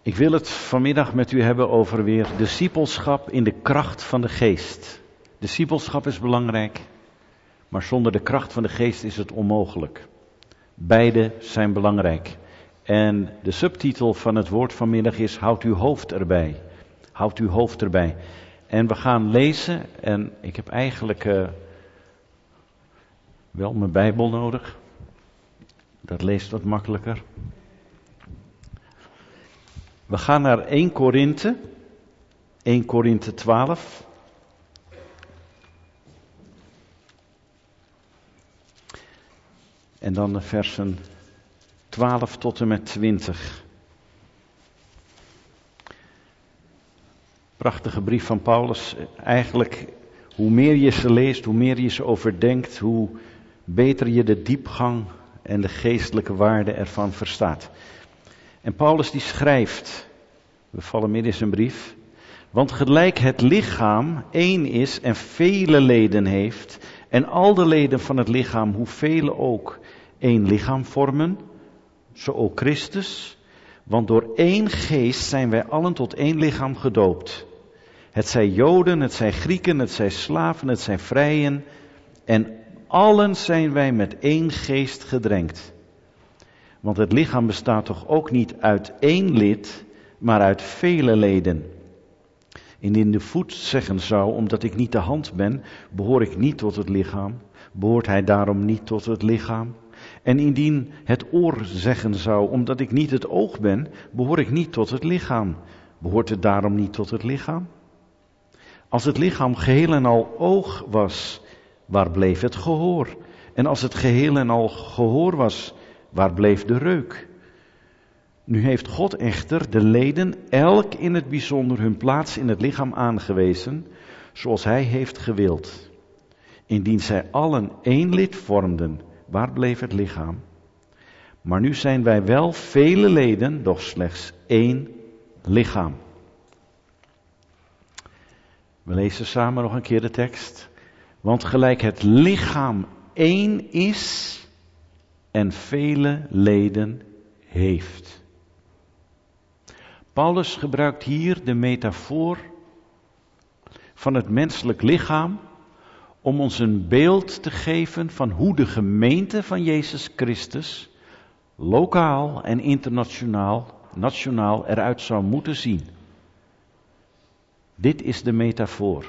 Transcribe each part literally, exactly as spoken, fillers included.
Ik wil het vanmiddag met u hebben over weer discipelschap in de kracht van de geest. Discipelschap is belangrijk, maar zonder de kracht van de geest is het onmogelijk. Beide zijn belangrijk. En de subtitel van het woord vanmiddag is: houd uw hoofd erbij. Houd uw hoofd erbij. En we gaan lezen, en ik heb eigenlijk uh, wel mijn Bijbel nodig. Dat leest wat makkelijker. We gaan naar Eerste Korinthe, Eerste Korinthe twaalf. En dan de versen twaalf tot en met twintig. Prachtige brief van Paulus. Eigenlijk, hoe meer je ze leest, hoe meer je ze overdenkt, hoe beter je de diepgang en de geestelijke waarde ervan verstaat. En Paulus die schrijft, we vallen midden in zijn brief: want gelijk het lichaam één is en vele leden heeft, en al de leden van het lichaam, hoe vele ook, één lichaam vormen, zo ook Christus. Want door één geest zijn wij allen tot één lichaam gedoopt. Het zij Joden, het zij Grieken, het zij slaven, het zij vrijen, en allen zijn wij met één geest gedrenkt. Want het lichaam bestaat toch ook niet uit één lid, maar uit vele leden. Indien de voet zeggen zou, omdat ik niet de hand ben, behoor ik niet tot het lichaam, behoort hij daarom niet tot het lichaam? En indien het oor zeggen zou, omdat ik niet het oog ben, behoor ik niet tot het lichaam, behoort het daarom niet tot het lichaam? Als het lichaam geheel en al oog was, waar bleef het gehoor? En als het geheel en al gehoor was, waar bleef de reuk? Nu heeft God echter de leden elk in het bijzonder hun plaats in het lichaam aangewezen, zoals hij heeft gewild. Indien zij allen één lid vormden, waar bleef het lichaam? Maar nu zijn wij wel vele leden, doch slechts één lichaam. We lezen samen nog een keer de tekst. Want gelijk het lichaam één is en vele leden heeft. Paulus gebruikt hier de metafoor van het menselijk lichaam om ons een beeld te geven van hoe de gemeente van Jezus Christus lokaal en internationaal, nationaal eruit zou moeten zien. Dit is de metafoor.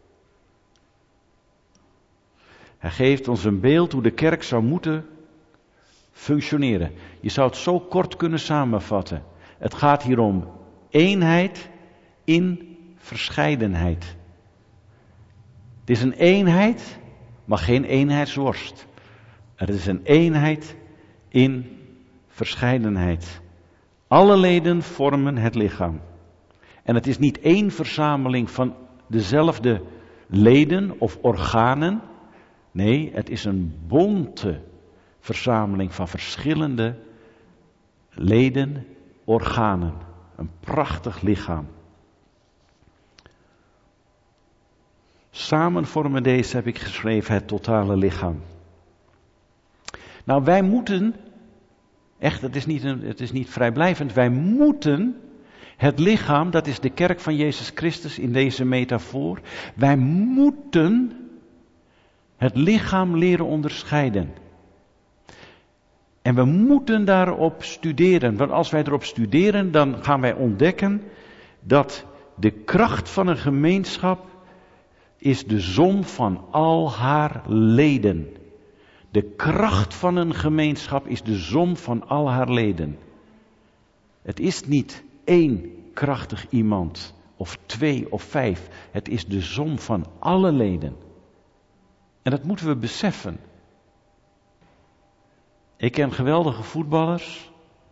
Hij geeft ons een beeld hoe de kerk zou moeten functioneren. Je zou het zo kort kunnen samenvatten. Het gaat hier om eenheid in verscheidenheid. Het is een eenheid, maar geen eenheidsworst. Het is een eenheid in verscheidenheid. Alle leden vormen het lichaam. En het is niet één verzameling van dezelfde leden of organen. Nee, het is een bonte verzameling van verschillende leden, organen. Een prachtig lichaam. Samen vormen deze, heb ik geschreven, het totale lichaam. Nou, wij moeten, echt, het is niet, een, het is niet vrijblijvend, wij moeten het lichaam, dat is de kerk van Jezus Christus in deze metafoor, wij moeten het lichaam leren onderscheiden. En we moeten daarop studeren, want als wij erop studeren, dan gaan wij ontdekken dat de kracht van een gemeenschap is de som van al haar leden. De kracht van een gemeenschap is de som van al haar leden. Het is niet één krachtig iemand, of twee of vijf. Het is de som van alle leden. En dat moeten we beseffen. Ik ken geweldige voetballers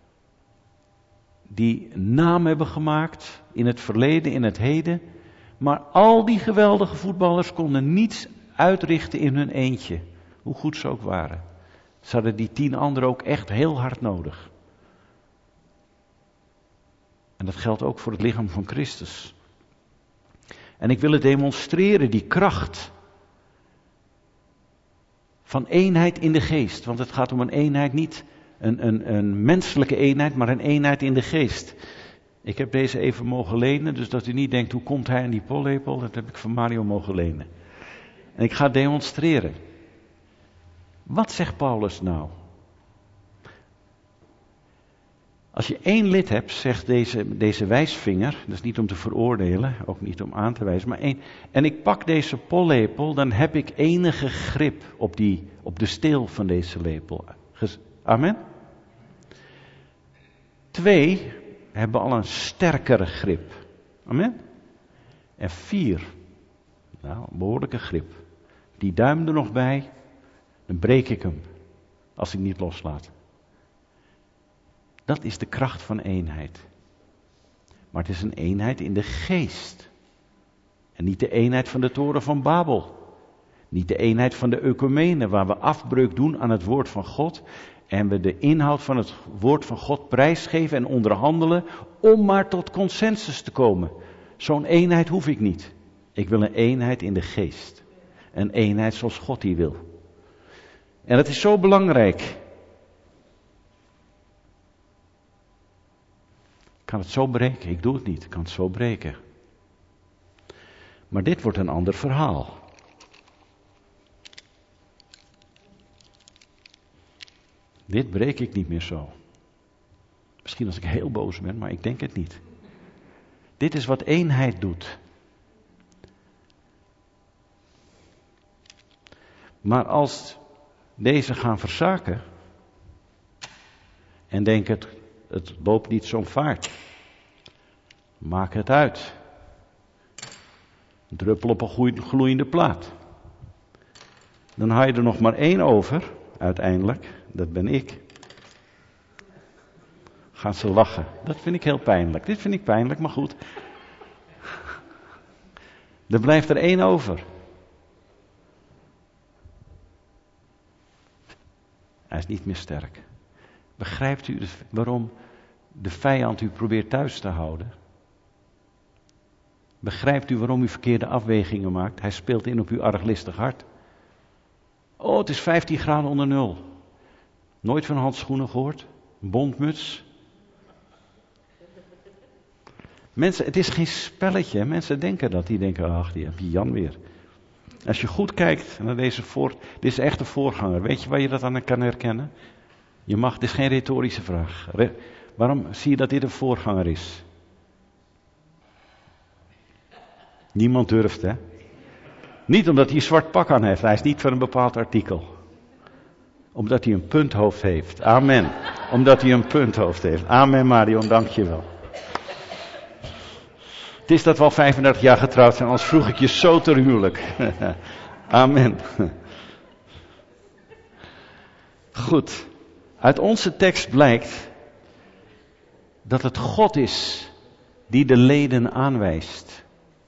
die naam hebben gemaakt in het verleden, in het heden. Maar al die geweldige voetballers konden niets uitrichten in hun eentje. Hoe goed ze ook waren. Ze hadden die tien anderen ook echt heel hard nodig. En dat geldt ook voor het lichaam van Christus. En ik wil het demonstreren, die kracht van eenheid in de geest. Want het gaat om een eenheid, niet een, een, een menselijke eenheid, maar een eenheid in de geest. Ik heb deze even mogen lenen, dus dat u niet denkt, hoe komt hij aan die pollepel? Dat heb ik van Mario mogen lenen. En ik ga demonstreren. Wat zegt Paulus nou? Als je één lid hebt, zegt deze, deze wijsvinger, dat is niet om te veroordelen, ook niet om aan te wijzen, maar één. En ik pak deze pollepel, dan heb ik enige grip op, die, op de steel van deze lepel. Amen? Twee hebben al een sterkere grip. Amen? En vier, nou, een behoorlijke grip. Die duim er nog bij, dan breek ik hem, als ik niet loslaat. Dat is de kracht van eenheid. Maar het is een eenheid in de geest. En niet de eenheid van de toren van Babel. Niet de eenheid van de ecumene, waar we afbreuk doen aan het woord van God. En we de inhoud van het woord van God prijsgeven en onderhandelen om maar tot consensus te komen. Zo'n eenheid hoef ik niet. Ik wil een eenheid in de geest. Een eenheid zoals God die wil. En dat is zo belangrijk. Ik kan het zo breken, ik doe het niet, ik kan het zo breken. Maar dit wordt een ander verhaal. Dit breek ik niet meer zo. Misschien als ik heel boos ben, maar ik denk het niet. Dit is wat eenheid doet. Maar als deze gaan verzaken en denken het, het loopt niet zo'n vaart, maak het uit. Een druppel op een gloeiende plaat. Dan haal je er nog maar één over, uiteindelijk, dat ben ik. Gaan ze lachen. Dat vind ik heel pijnlijk. Dit vind ik pijnlijk, maar goed. Er blijft er één over. Hij is niet meer sterk. Begrijpt u waarom de vijand u probeert thuis te houden? Begrijpt u waarom u verkeerde afwegingen maakt? Hij speelt in op uw arglistig hart. Oh, het is vijftien graden onder nul. Nooit van handschoenen gehoord? Een bondmuts? Mensen, het is geen spelletje. Mensen denken dat. Die denken, ach, die heb je Jan weer. Als je goed kijkt naar deze voor... Dit is echt een voorganger. Weet je waar je dat aan kan herkennen? Je mag, dit is geen retorische vraag. Re, waarom zie je dat dit een voorganger is? Niemand durft, hè? Niet omdat hij een zwart pak aan heeft. Hij is niet van een bepaald artikel. Omdat hij een punthoofd heeft. Amen. Omdat hij een punthoofd heeft. Amen, Marion, dank je wel. Het is dat we al vijfendertig jaar getrouwd zijn, anders vroeg ik je zo ter huwelijk. Amen. Goed. Uit onze tekst blijkt dat het God is die de leden aanwijst.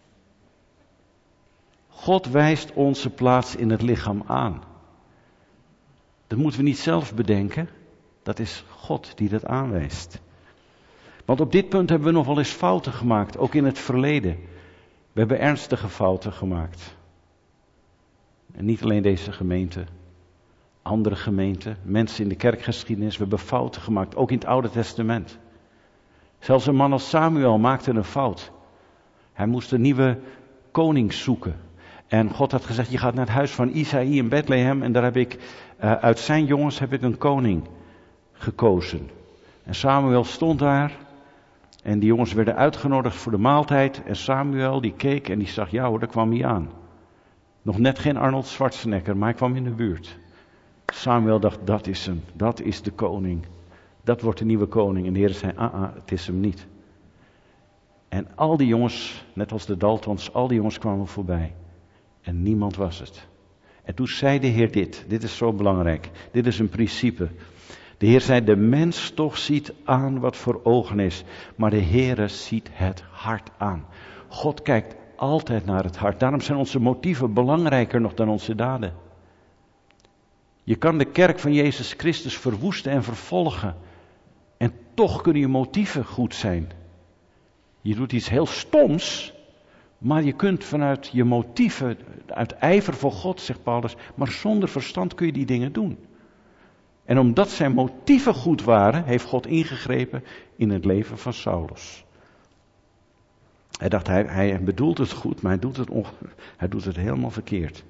God wijst onze plaats in het lichaam aan. Dat moeten we niet zelf bedenken. Dat is God die dat aanwijst. Want op dit punt hebben we nog wel eens fouten gemaakt, ook in het verleden. We hebben ernstige fouten gemaakt. En niet alleen deze gemeente, andere gemeenten, mensen in de kerkgeschiedenis, we hebben fouten gemaakt, ook in het Oude Testament. Zelfs een man als Samuel maakte een fout. Hij moest een nieuwe koning zoeken. En God had gezegd, je gaat naar het huis van Isaïe in Bethlehem en daar heb ik, uh, uit zijn jongens heb ik een koning gekozen. En Samuel stond daar en die jongens werden uitgenodigd voor de maaltijd. En Samuel die keek en die zag, ja hoor, daar kwam hij aan. Nog net geen Arnold Schwarzenegger, maar hij kwam in de buurt. Samuel dacht, dat is hem, dat is de koning. Dat wordt de nieuwe koning. En de Heer zei, ah, ah, het is hem niet. En al die jongens, net als de Daltons, al die jongens kwamen voorbij. En niemand was het. En toen zei de Heer dit, dit is zo belangrijk, dit is een principe. De Heer zei, de mens toch ziet aan wat voor ogen is, maar de Heere ziet het hart aan. God kijkt altijd naar het hart. Daarom zijn onze motieven belangrijker nog dan onze daden. Je kan de kerk van Jezus Christus verwoesten en vervolgen. En toch kunnen je motieven goed zijn. Je doet iets heel stoms, maar je kunt vanuit je motieven, uit ijver voor God, zegt Paulus, maar zonder verstand kun je die dingen doen. En omdat zijn motieven goed waren, heeft God ingegrepen in het leven van Saulus. Hij dacht, hij, hij bedoelt het goed, maar hij doet het, on, hij doet het helemaal verkeerd.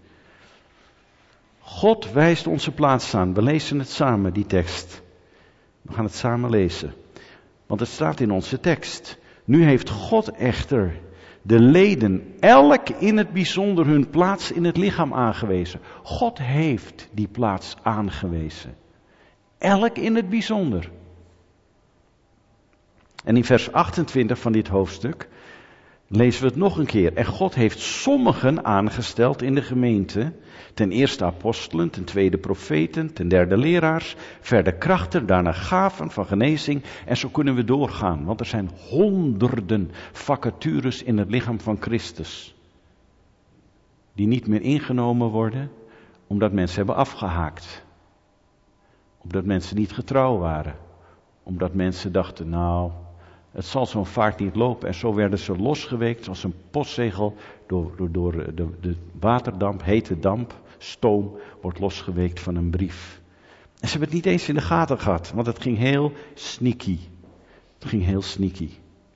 God wijst onze plaats aan. We lezen het samen, die tekst. We gaan het samen lezen. Want het staat in onze tekst. Nu heeft God echter de leden, elk in het bijzonder, hun plaats in het lichaam aangewezen. God heeft die plaats aangewezen. Elk in het bijzonder. En in vers achtentwintig van dit hoofdstuk lezen we het nog een keer. En God heeft sommigen aangesteld in de gemeente. Ten eerste apostelen, ten tweede profeten, ten derde leraars, verder krachten, daarna gaven van genezing. En zo kunnen we doorgaan, want er zijn honderden vacatures in het lichaam van Christus. Die niet meer ingenomen worden, omdat mensen hebben afgehaakt. Omdat mensen niet getrouw waren. Omdat mensen dachten, nou, het zal zo'n vaart niet lopen. En zo werden ze losgeweekt als een postzegel door, door, door de, de waterdamp, hete damp, stoom, wordt losgeweekt van een brief. En ze hebben het niet eens in de gaten gehad, want het ging heel sneaky. Het ging heel sneaky.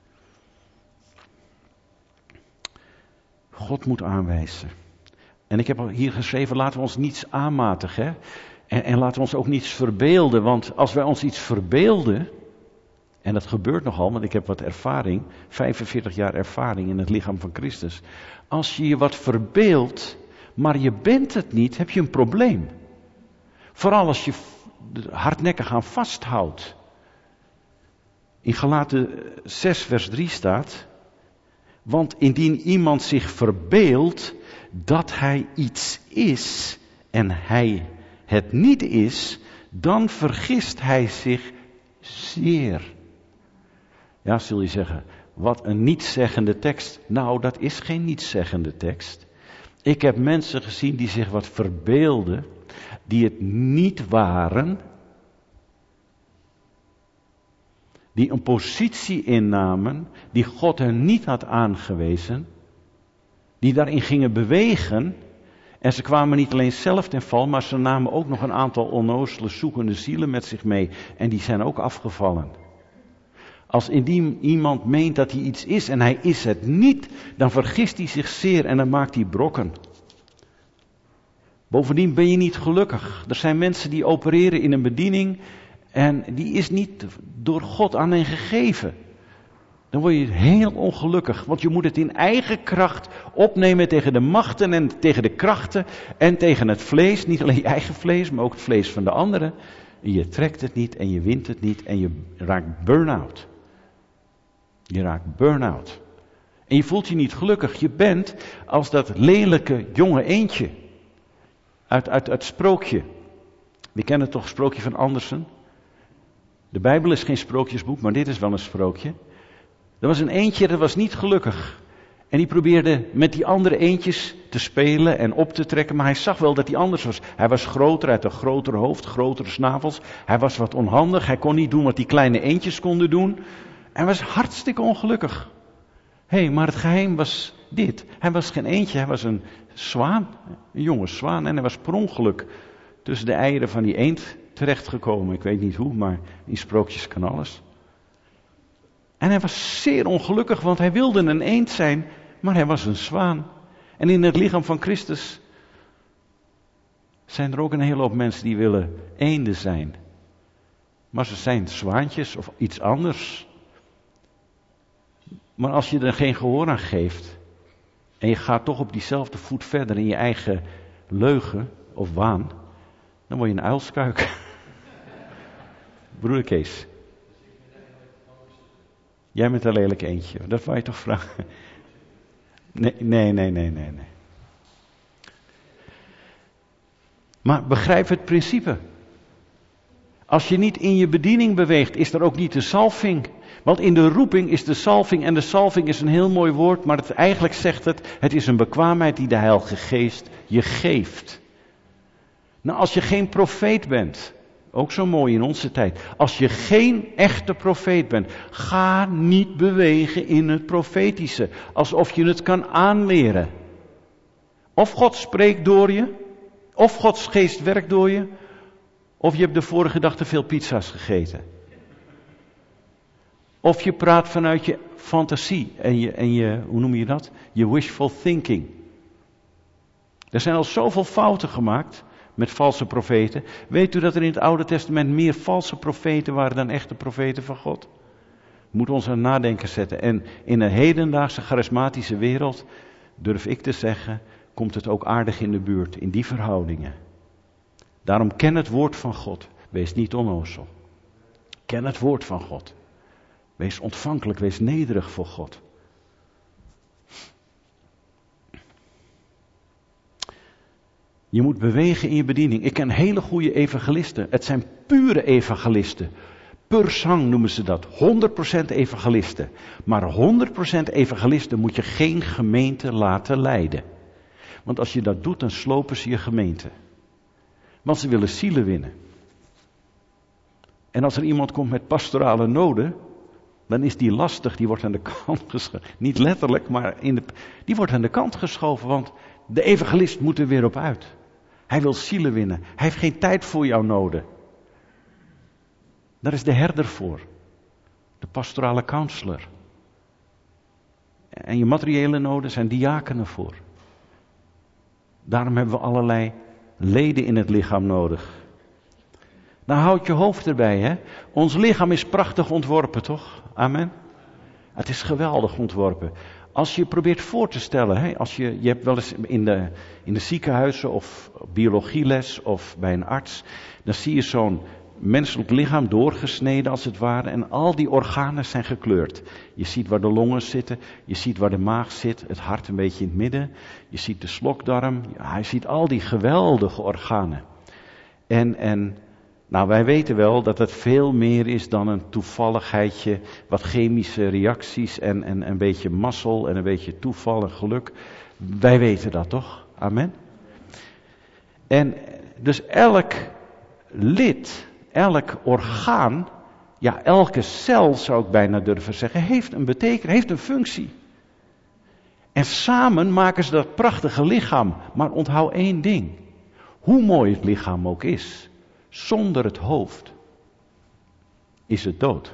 God moet aanwijzen. En ik heb al hier geschreven, laten we ons niets aanmatigen. Hè? En, en laten we ons ook niets verbeelden, want als wij ons iets verbeelden, en dat gebeurt nogal, want ik heb wat ervaring, vijfenveertig jaar ervaring in het lichaam van Christus. Als je je wat verbeeldt, maar je bent het niet, heb je een probleem. Vooral als je hardnekkig aan vasthoudt. In Galaten zes vers drie staat, want indien iemand zich verbeeldt dat hij iets is en hij het niet is, dan vergist hij zich zeer. Ja, zul je zeggen, wat een nietszeggende tekst. Nou, dat is geen nietszeggende tekst. Ik heb mensen gezien die zich wat verbeelden, die het niet waren, die een positie innamen, die God hen niet had aangewezen, die daarin gingen bewegen, en ze kwamen niet alleen zelf ten val, maar ze namen ook nog een aantal onnozele, zoekende zielen met zich mee, en die zijn ook afgevallen. Als indien iemand meent dat hij iets is en hij is het niet, dan vergist hij zich zeer en dan maakt hij brokken. Bovendien ben je niet gelukkig. Er zijn mensen die opereren in een bediening en die is niet door God aan hen gegeven. Dan word je heel ongelukkig, want je moet het in eigen kracht opnemen tegen de machten en tegen de krachten en tegen het vlees. Niet alleen je eigen vlees, maar ook het vlees van de anderen. En je trekt het niet en je wint het niet en je raakt burn-out. Je raakt burn-out. En je voelt je niet gelukkig. Je bent als dat lelijke jonge eendje. Uit, uit, uit het sprookje. We kennen toch het sprookje van Andersen? De Bijbel is geen sprookjesboek, maar dit is wel een sprookje. Er was een eendje, dat was niet gelukkig. En die probeerde met die andere eendjes te spelen en op te trekken. Maar hij zag wel dat hij anders was. Hij was groter, uit een groter hoofd, grotere snavels. Hij was wat onhandig. Hij kon niet doen wat die kleine eendjes konden doen. Hij was hartstikke ongelukkig. Hé, hey, maar het geheim was dit. Hij was geen eendje, hij was een zwaan. Een jonge zwaan. En hij was per ongeluk tussen de eieren van die eend terechtgekomen. Ik weet niet hoe, maar in sprookjes kan alles. En hij was zeer ongelukkig, want hij wilde een eend zijn, maar hij was een zwaan. En in het lichaam van Christus zijn er ook een hele hoop mensen die willen eenden zijn. Maar ze zijn zwaantjes of iets anders. Maar als je er geen gehoor aan geeft, en je gaat toch op diezelfde voet verder in je eigen leugen of waan, dan word je een uilskuik. Broeder Kees. Jij bent een lelijk eendje, dat wou je toch vragen? Nee, nee, nee, nee, nee, nee. Maar begrijp het principe. Als je niet in je bediening beweegt, is er ook niet de salving. Want in de roeping is de salving, en de salving is een heel mooi woord, maar het, eigenlijk zegt het, het is een bekwaamheid die de Heilige Geest je geeft. Nou, als je geen profeet bent, ook zo mooi in onze tijd, als je geen echte profeet bent, ga niet bewegen in het profetische, alsof je het kan aanleren. Of God spreekt door je, of Gods Geest werkt door je, of je hebt de vorige dag te veel pizza's gegeten. Of je praat vanuit je fantasie en je, en je, hoe noem je dat? Je wishful thinking. Er zijn al zoveel fouten gemaakt met valse profeten. Weet u dat er in het Oude Testament meer valse profeten waren dan echte profeten van God? Moet ons aan nadenken zetten. En in een hedendaagse charismatische wereld, durf ik te zeggen, komt het ook aardig in de buurt, in die verhoudingen. Daarom ken het woord van God. Wees niet onnozel. Ken het woord van God. Wees ontvankelijk, wees nederig voor God. Je moet bewegen in je bediening. Ik ken hele goede evangelisten. Het zijn pure evangelisten. Pur sang noemen ze dat. honderd procent evangelisten. Maar honderd procent evangelisten moet je geen gemeente laten leiden. Want als je dat doet, dan slopen ze je gemeente. Want ze willen zielen winnen. En als er iemand komt met pastorale noden, dan is die lastig, die wordt aan de kant geschoven. Niet letterlijk, maar in de, die wordt aan de kant geschoven, want de evangelist moet er weer op uit. Hij wil zielen winnen. Hij heeft geen tijd voor jouw noden. Daar is de herder voor. De pastorale counselor. En je materiële noden zijn diakenen voor. Daarom hebben we allerlei leden in het lichaam nodig. Nou, houd je hoofd erbij, hè. Ons lichaam is prachtig ontworpen, toch? Amen. Het is geweldig ontworpen. Als je probeert voor te stellen, hè, als je, je hebt wel eens in de, in de ziekenhuizen of biologieles of bij een arts, dan zie je zo'n menselijk lichaam doorgesneden als het ware en al die organen zijn gekleurd. Je ziet waar de longen zitten, je ziet waar de maag zit, het hart een beetje in het midden, je ziet de slokdarm, ja, je ziet al die geweldige organen. En, en nou, wij weten wel dat het veel meer is dan een toevalligheidje, wat chemische reacties en, en een beetje mazzel en een beetje toeval en geluk. Wij weten dat toch? Amen. En dus elk lid, elk orgaan, ja, elke cel zou ik bijna durven zeggen, heeft een betekenis, heeft een functie. En samen maken ze dat prachtige lichaam. Maar onthoud één ding. Hoe mooi het lichaam ook is, zonder het hoofd is het dood.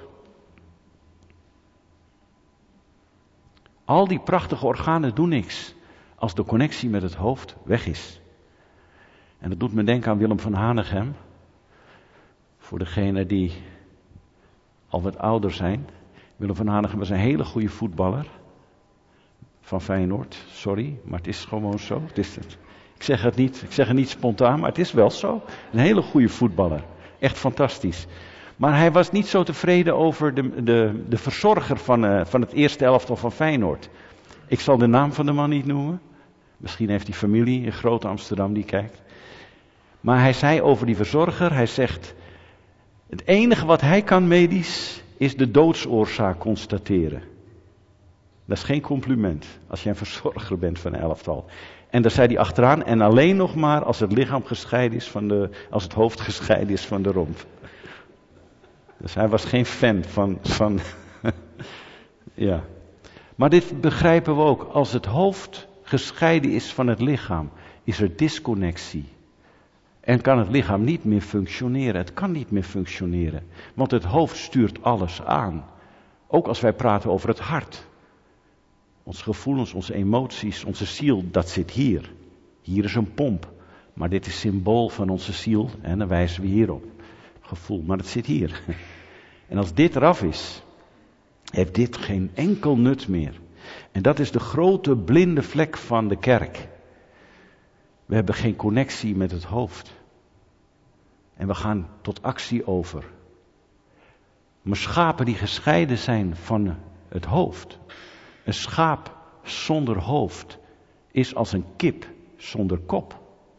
Al die prachtige organen doen niks als de connectie met het hoofd weg is. En dat doet me denken aan Willem van Hanegem. Voor degenen die al wat ouder zijn. Willem van Hanegem was een hele goede voetballer. Van Feyenoord, sorry, maar het is gewoon zo. Het is het. Ik zeg het niet, ik zeg het niet spontaan, maar het is wel zo. Een hele goede voetballer. Echt fantastisch. Maar hij was niet zo tevreden over de, de, de verzorger van, uh, van het eerste elftal van Feyenoord. Ik zal de naam van de man niet noemen. Misschien heeft hij familie in Groot Amsterdam die kijkt. Maar hij zei over die verzorger, hij zegt, het enige wat hij kan medisch is de doodsoorzaak constateren. Dat is geen compliment als jij een verzorger bent van een elftal. En daar zei hij achteraan, en alleen nog maar als het lichaam gescheiden is van de, als het hoofd gescheiden is van de romp. Dus hij was geen fan van, van ja. Maar dit begrijpen we ook, als het hoofd gescheiden is van het lichaam, is er disconnectie. En kan het lichaam niet meer functioneren. Het kan niet meer functioneren. Want het hoofd stuurt alles aan. Ook als wij praten over het hart. Onze gevoelens, onze emoties, onze ziel, dat zit hier. Hier is een pomp. Maar dit is symbool van onze ziel. En dan wijzen we hierop. Gevoel, maar het zit hier. En als dit eraf is, heeft dit geen enkel nut meer. En dat is de grote blinde vlek van de kerk. We hebben geen connectie met het hoofd. En we gaan tot actie over. Maar schapen die gescheiden zijn van het hoofd. Een schaap zonder hoofd is als een kip zonder kop.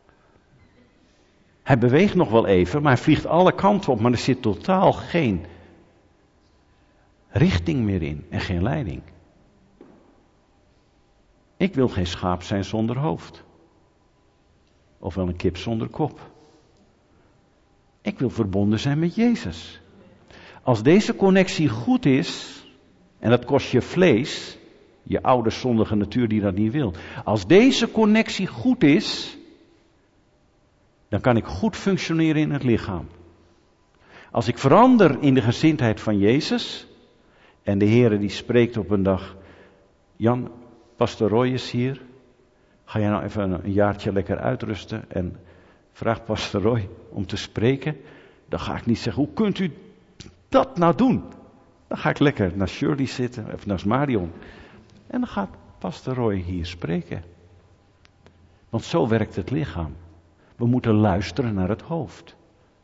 Hij beweegt nog wel even, maar hij vliegt alle kanten op. Maar er zit totaal geen richting meer in en geen leiding. Ik wil geen schaap zijn zonder hoofd. Ofwel een kip zonder kop. Ik wil verbonden zijn met Jezus. Als deze connectie goed is, en dat kost je vlees, je oude zondige natuur die dat niet wil. Als deze connectie goed is, dan kan ik goed functioneren in het lichaam. Als ik verander in de gezindheid van Jezus, En de Heere die spreekt op een dag. Jan, Pastor Roy is hier. Ga jij nou even een jaartje lekker uitrusten en vraag Pastor Roy om te spreken. Dan ga ik niet zeggen, hoe kunt u dat nou doen? Dan ga ik lekker naar Shirley zitten, of naar Marion. En dan gaat Pastor Roy hier spreken. Want zo werkt het lichaam. We moeten luisteren naar het hoofd.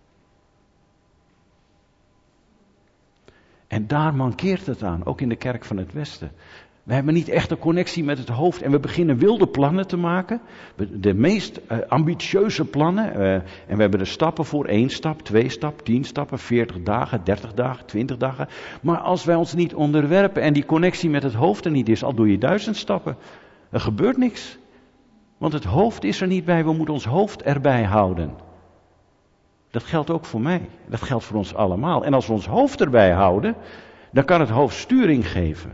En daar mankeert het aan, ook in de kerk van het Westen. We hebben niet echt een connectie met het hoofd en we beginnen wilde plannen te maken. De meest uh, ambitieuze plannen. Uh, en we hebben er stappen voor, één stap, twee stappen, tien stappen, veertig dagen, dertig dagen, twintig dagen. Maar als wij ons niet onderwerpen en die connectie met het hoofd er niet is, al doe je duizend stappen, er gebeurt niks. Want het hoofd is er niet bij, we moeten ons hoofd erbij houden. Dat geldt ook voor mij, dat geldt voor ons allemaal. En als we ons hoofd erbij houden, dan kan het hoofd sturing geven.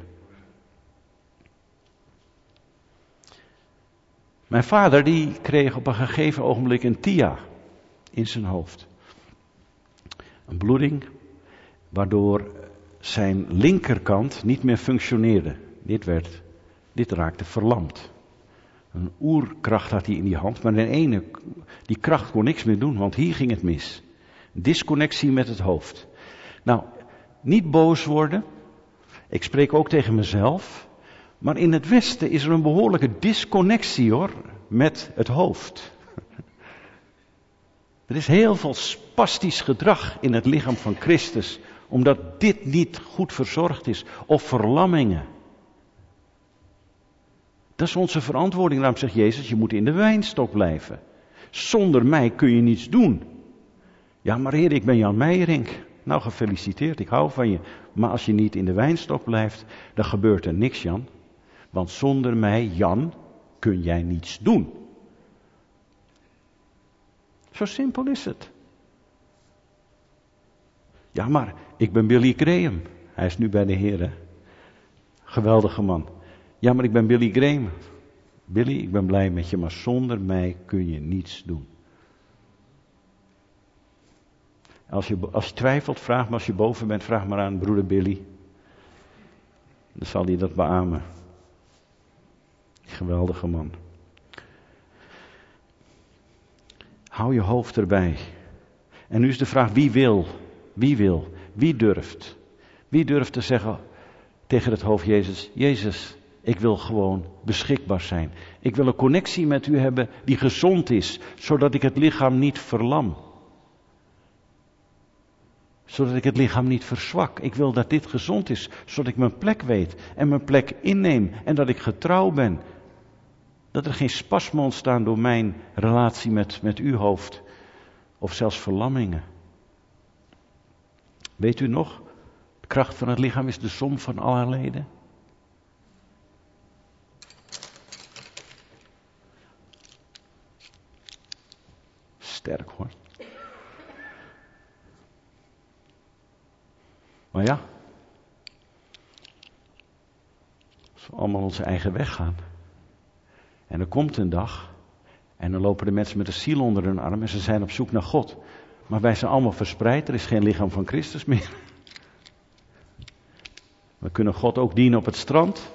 Mijn vader die kreeg op een gegeven ogenblik een T I A in zijn hoofd. Een bloeding waardoor zijn linkerkant niet meer functioneerde. Dit werd, dit raakte verlamd. Een oerkracht had hij in die hand, maar de ene, die kracht kon niks meer doen, want hier ging het mis. Disconnectie met het hoofd. Nou, niet boos worden. Ik spreek ook tegen mezelf. Maar in het Westen is er een behoorlijke disconnectie hoor, met het hoofd. Er is heel veel spastisch gedrag in het lichaam van Christus, omdat dit niet goed verzorgd is. Of verlammingen. Dat is onze verantwoording. Daarom zegt Jezus, je moet in de wijnstok blijven. Zonder mij kun je niets doen. Ja, maar Heer, ik ben Jan Meijering. Nou, gefeliciteerd, ik hou van je. Maar als je niet in de wijnstok blijft, dan gebeurt er niks, Jan. Want zonder mij, Jan, kun jij niets doen. Zo simpel is het. Ja, maar ik ben Billy Graham. Hij is nu bij de Heer. Geweldige man. Ja, maar ik ben Billy Graham. Billy, ik ben blij met je, maar zonder mij kun je niets doen. Als je, als je twijfelt, vraag maar. Als je boven bent, vraag maar aan broeder Billy. Dan zal hij dat beamen. Geweldige man. Hou je hoofd erbij. En nu is de vraag, wie wil? Wie wil? Wie durft? Wie durft te zeggen tegen het hoofd Jezus, Jezus, ik wil gewoon beschikbaar zijn. Ik wil een connectie met u hebben die gezond is, zodat ik het lichaam niet verlam. Zodat ik het lichaam niet verzwak. Ik wil dat dit gezond is, zodat ik mijn plek weet en mijn plek inneem en dat ik getrouw ben. Dat er geen spasmen ontstaan door mijn relatie met, met uw hoofd. Of zelfs verlammingen. Weet u nog? De kracht van het lichaam is de som van al haar leden. Sterk hoor. Maar ja. Als we allemaal onze eigen weg gaan. En er komt een dag, en dan lopen de mensen met de ziel onder hun arm en ze zijn op zoek naar God. Maar wij zijn allemaal verspreid, er is geen lichaam van Christus meer. We kunnen God ook dienen op het strand.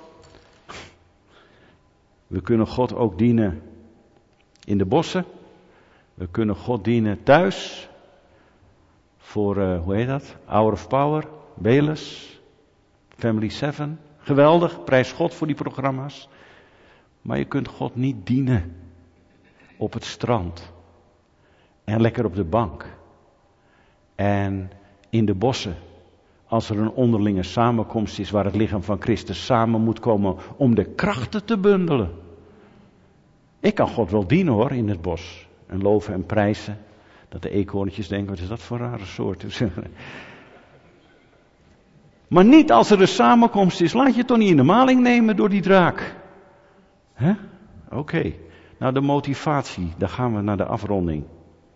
We kunnen God ook dienen in de bossen. We kunnen God dienen thuis. Voor, uh, hoe heet dat? Hour of Power, Belis, Family Seven. Geweldig, prijs God voor die programma's. Maar je kunt God niet dienen op het strand. En lekker op de bank. En in de bossen. Als er een onderlinge samenkomst is waar het lichaam van Christus samen moet komen om de krachten te bundelen. Ik kan God wel dienen hoor in het bos. En loven en prijzen. Dat de eekhoorntjes denken, wat is dat voor een rare soort. Maar niet als er een samenkomst is. Laat je toch niet in de maling nemen door die draak. Hè? Oké. Okay. Nou, de motivatie. Daar gaan we naar de afronding.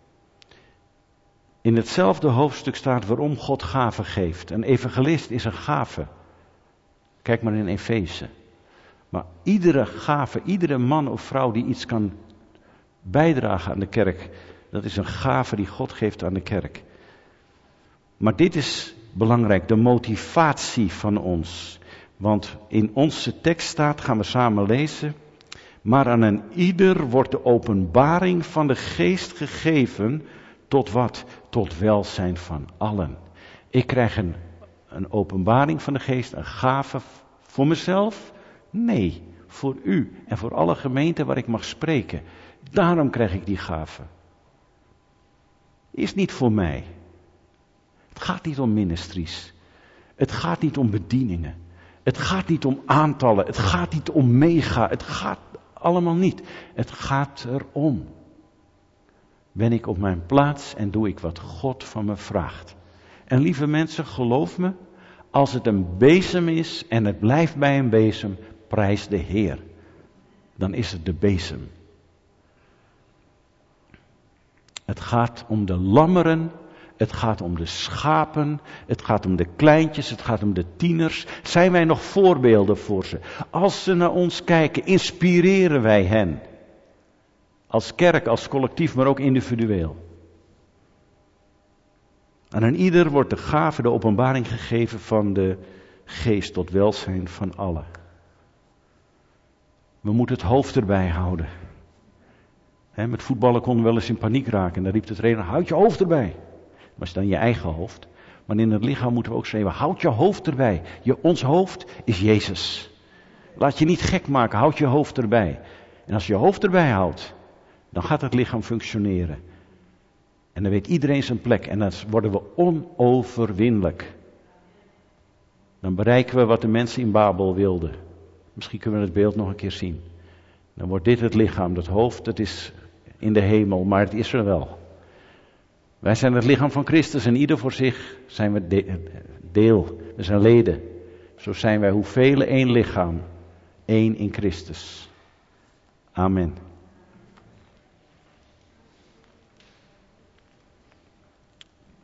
In hetzelfde hoofdstuk staat waarom God gaven geeft. Een evangelist is een gave. Kijk maar in Efeze. Maar iedere gave, iedere man of vrouw die iets kan bijdragen aan de kerk, dat is een gave die God geeft aan de kerk. Maar dit is belangrijk, de motivatie van ons. Want in onze tekst staat, gaan we samen lezen, maar aan een ieder wordt de openbaring van de geest gegeven, tot wat? Tot welzijn van allen. Ik krijg een, een openbaring van de geest, een gave voor mezelf? Nee, voor u en voor alle gemeenten waar ik mag spreken. Daarom krijg ik die gave. Is niet voor mij. Het gaat niet om ministries. Het gaat niet om bedieningen. Het gaat niet om aantallen. Het gaat niet om mega. Het gaat allemaal niet. Het gaat erom. Ben ik op mijn plaats en doe ik wat God van me vraagt. En lieve mensen, geloof me, als het een bezem is en het blijft bij een bezem, prijs de Heer. Dan is het de bezem. Het gaat om de lammeren, het gaat om de schapen, het gaat om de kleintjes, het gaat om de tieners. Zijn wij nog voorbeelden voor ze? Als ze naar ons kijken, inspireren wij hen. Als kerk, als collectief, maar ook individueel. En aan ieder wordt de gave, de openbaring gegeven van de geest tot welzijn van allen. We moeten het hoofd erbij houden. He, met voetballen konden we wel eens in paniek raken. En dan riep de trainer, houd je hoofd erbij. Maar is dan je eigen hoofd. Maar in het lichaam moeten we ook schreeuwen, houd je hoofd erbij. Je, ons hoofd is Jezus. Laat je niet gek maken, houd je hoofd erbij. En als je je hoofd erbij houdt, dan gaat het lichaam functioneren. En dan weet iedereen zijn plek. En dan worden we onoverwinnelijk. Dan bereiken we wat de mensen in Babel wilden. Misschien kunnen we het beeld nog een keer zien. Dan wordt dit het lichaam, dat hoofd, dat is in de hemel, maar het is er wel. Wij zijn het lichaam van Christus en ieder voor zich zijn we deel. We zijn leden. Zo zijn wij hoeveel één lichaam, één in Christus. Amen.